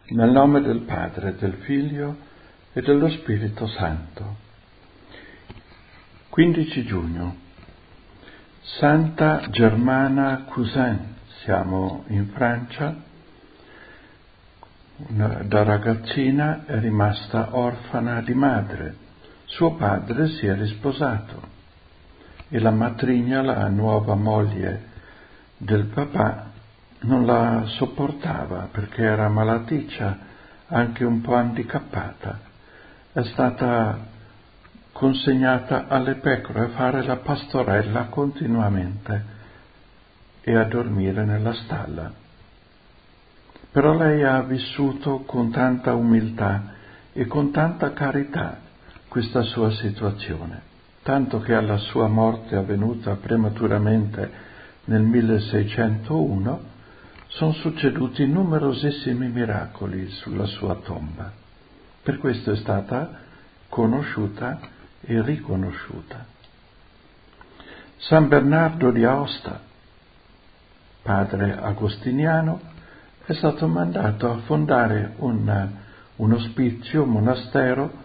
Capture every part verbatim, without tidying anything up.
Nel nome del Padre, del Figlio e dello Spirito Santo. quindici giugno. Santa Germana Cousin. Siamo in Francia. Una, da ragazzina è rimasta orfana di madre. Suo padre si è risposato e la matrigna, la nuova moglie del papà, non la sopportava perché era malaticcia, anche un po' handicappata. È stata consegnata alle pecore a fare la pastorella continuamente e a dormire nella stalla. Però lei ha vissuto con tanta umiltà e con tanta carità questa sua situazione, tanto che alla sua morte avvenuta prematuramente nel milleseicentouno sono succeduti numerosissimi miracoli sulla sua tomba. Per questo è stata conosciuta e riconosciuta. San Bernardo di Aosta, padre agostiniano, è stato mandato a fondare un, un ospizio, un monastero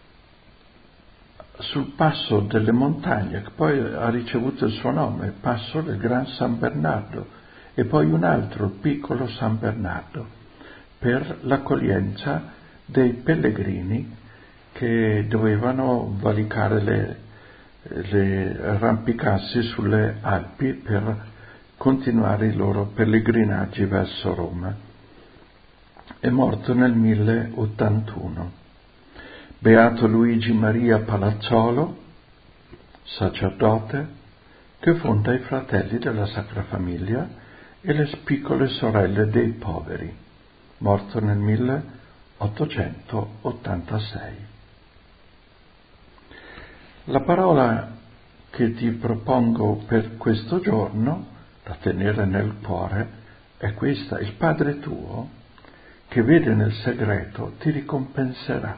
sul passo delle montagne, che poi ha ricevuto il suo nome, passo del Gran San Bernardo, e poi un altro, il piccolo San Bernardo, per l'accoglienza dei pellegrini che dovevano valicare le, le arrampicarsi sulle Alpi per continuare i loro pellegrinaggi verso Roma. È morto nel milleottantuno. Beato Luigi Maria Palazzolo, sacerdote, che fonda i Fratelli della Sacra Famiglia e le piccole sorelle dei poveri, morto nel milleottocentottantasei. La parola che ti propongo per questo giorno, da tenere nel cuore, è questa: il Padre tuo, che vede nel segreto, ti ricompenserà.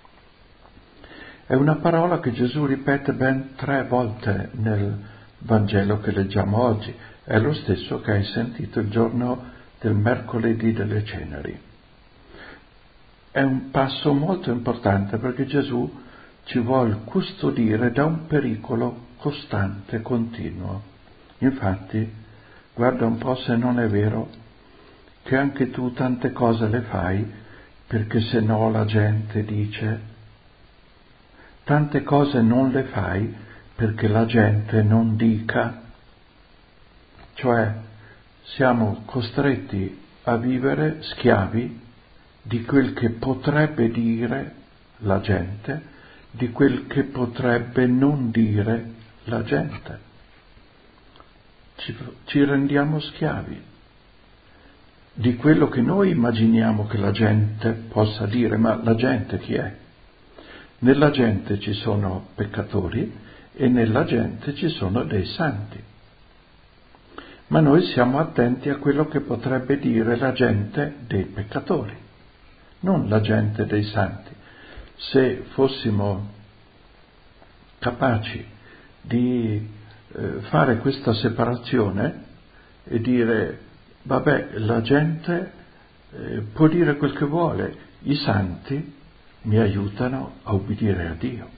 È una parola che Gesù ripete ben tre volte nel Vangelo che leggiamo oggi. È lo stesso che hai sentito il giorno del mercoledì delle ceneri. È un passo molto importante perché Gesù ci vuole custodire da un pericolo costante, continuo. Infatti, guarda un po' se non è vero che anche tu tante cose le fai perché se no la gente dice. Tante cose non le fai perché la gente non dica. Cioè, siamo costretti a vivere schiavi di quel che potrebbe dire la gente, di quel che potrebbe non dire la gente. Ci, ci rendiamo schiavi di quello che noi immaginiamo che la gente possa dire, ma la gente chi è? Nella gente ci sono peccatori e nella gente ci sono dei santi. Ma noi siamo attenti a quello che potrebbe dire la gente dei peccatori, non la gente dei santi. Se fossimo capaci di eh, fare questa separazione e dire, vabbè, la gente eh, può dire quel che vuole, i santi mi aiutano a ubbidire a Dio.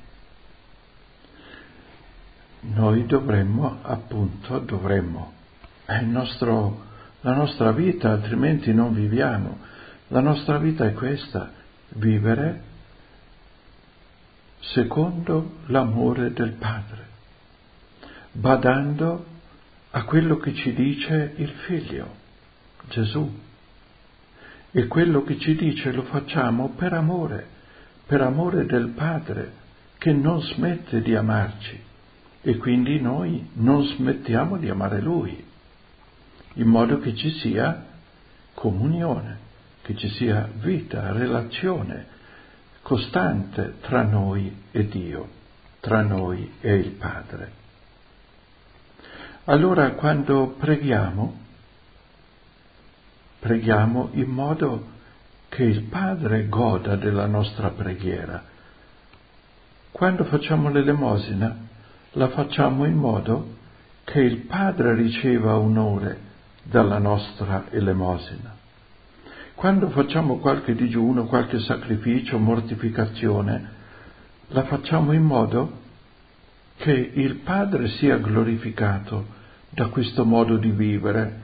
Noi dovremmo, appunto, dovremmo, è il nostro, la nostra vita, altrimenti non viviamo. La nostra vita è questa: vivere secondo l'amore del Padre, badando a quello che ci dice il Figlio, Gesù. E quello che ci dice lo facciamo per amore, per amore del Padre, che non smette di amarci, e quindi noi non smettiamo di amare Lui, in modo che ci sia comunione, che ci sia vita, relazione costante tra noi e Dio, tra noi e il Padre. Allora, quando preghiamo, preghiamo in modo che il Padre goda della nostra preghiera. Quando facciamo l'elemosina, la facciamo in modo che il Padre riceva onore dalla nostra elemosina. Quando facciamo qualche digiuno, qualche sacrificio, mortificazione, la facciamo in modo che il Padre sia glorificato da questo modo di vivere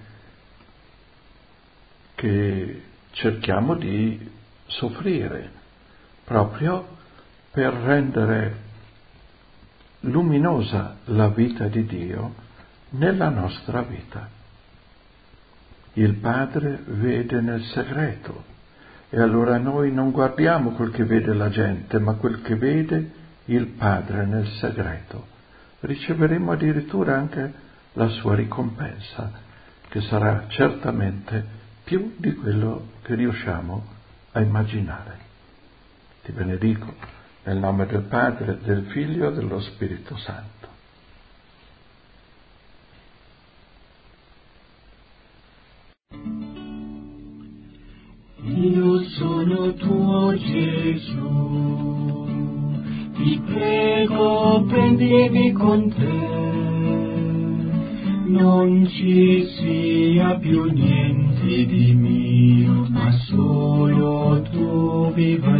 che cerchiamo di soffrire, proprio per rendere luminosa la vita di Dio nella nostra vita. Il Padre vede nel segreto e allora noi non guardiamo quel che vede la gente, ma quel che vede il Padre nel segreto. Riceveremo addirittura anche la sua ricompensa, che sarà certamente più di quello che riusciamo a immaginare. Ti benedico nel nome del Padre, del Figlio e dello Spirito Santo. Io sono tuo Gesù, ti prego prendimi con te, non ci sia più niente di mio, ma solo tu viva